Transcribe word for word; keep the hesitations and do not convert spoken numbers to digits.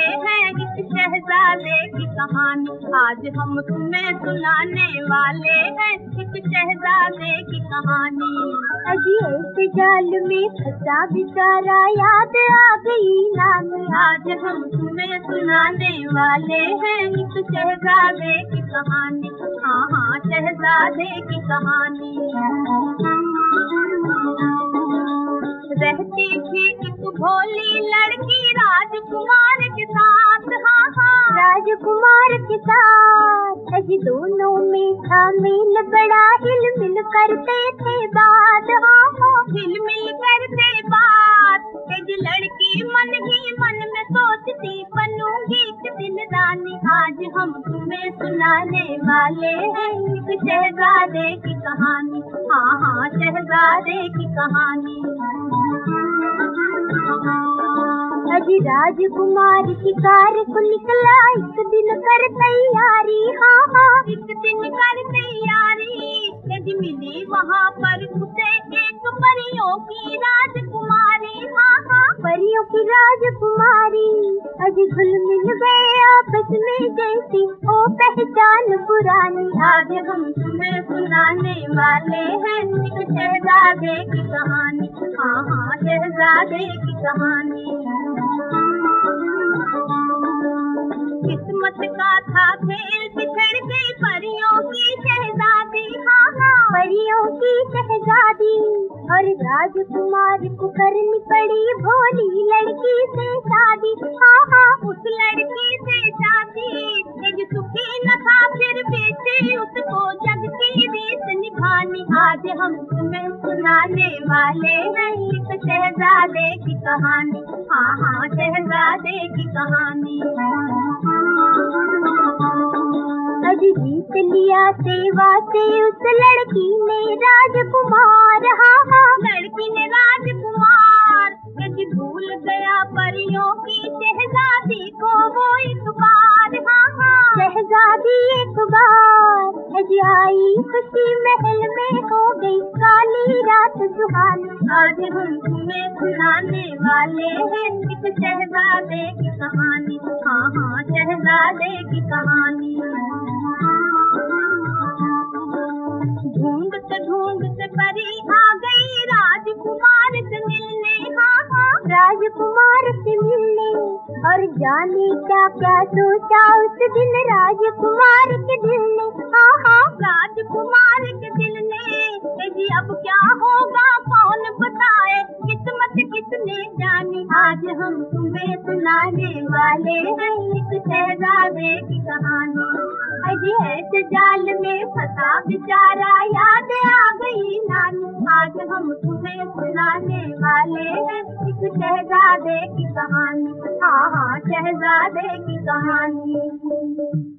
हैं एक शहजादे की कहानी। आज हम तुम्हें सुनाने वाले हैं एक शहजादे की कहानी। अजी ऐसे जाल में फंसा बेचारा याद आ गई नानी। आज हम तुम्हें सुनाने वाले हैं एक शहजादे की कहानी। हाँ हाँ शहजादे की कहानी। रहती थी एक भोली लड़की राजकुमार के साथ। हाँ हाँ राजकुमार के साथ अजी दोनों में था मेल बड़ा, हिल मिल करते थे बात। हाँ हाँ हिल मिल करते बात। एक लड़की मन ही मन में सोचती बनूंगी एक दिन रानी। आज हम तुम्हें सुनाने वाले हैं एक शहजादे की कहानी। हाँ हाँ शहजादे की कहानी। अजी राजकुमार शिकार को निकला एक दिन कर तैयारी। हाँ हाँ एक दिन कर तैयारी। यदि मिली वहाँ पर उसे एक परियों की राजकुमारी। हाँ हाँ परियों की राजकुमारी। अजी घुल मिल गए आपस में जैसी ओ पहचान पुरानी। आज हम तुम्हें सुनाने वाले हैं एक शहजादे की कहानी। हाँ हाँ शहजादे की कहानी। किस्मत का था खेल बिछड़ गई परियों की शहजादी। हाँ हाँ परियों की शहजादी और राजकुमार को करनी पड़ी भोली लड़की से शादी। हाँ हाँ उस लड़की से शादी। एक सुखी न था फिर भी थी उसको जग की रीत निभानी। आज हम तुम्हें सुनाने वाले हैं एक शहजादे की कहानी। हाँ हाँ शहजादे की कहानी। अजी जीत लिया सेवा से उस लड़की ने राजकुमार। हाँ हाँ लड़की ने राजकुमार। यदि भूल गया परियों की शहजादी को वो एक बार। हाँ हाँ शहजादी एक बार अजी आई खुशी महल में हो गई काली रात सुहानी। आज हम तुम्हें सुनाने वाले हैं एक शहजादे की कहानी। हाँ हाँ शहजादे की कहानी। ढूंढते ढूंढते परी आ गई राजकुमार से मिलने। हाँ हाँ राजकुमार से मिलने और जाने क्या क्या सोचा उस दिन राजकुमार के दिल ने। हाँ हाँ राजकुमार के दिल ने। जी अब क्या होगा कौन बताए किस्मत किसने जानी। आज हम तुम्हें सुनाने वाले हैं एक शहजादे की कहानी। अजी ऐसे जाल में फंसा बेचारा याद आ गई नानी। आज हम तुम्हें सुनाने वाले हैं एक शहजादे की कहानी। हाँ हाँ शहजादे की कहानी।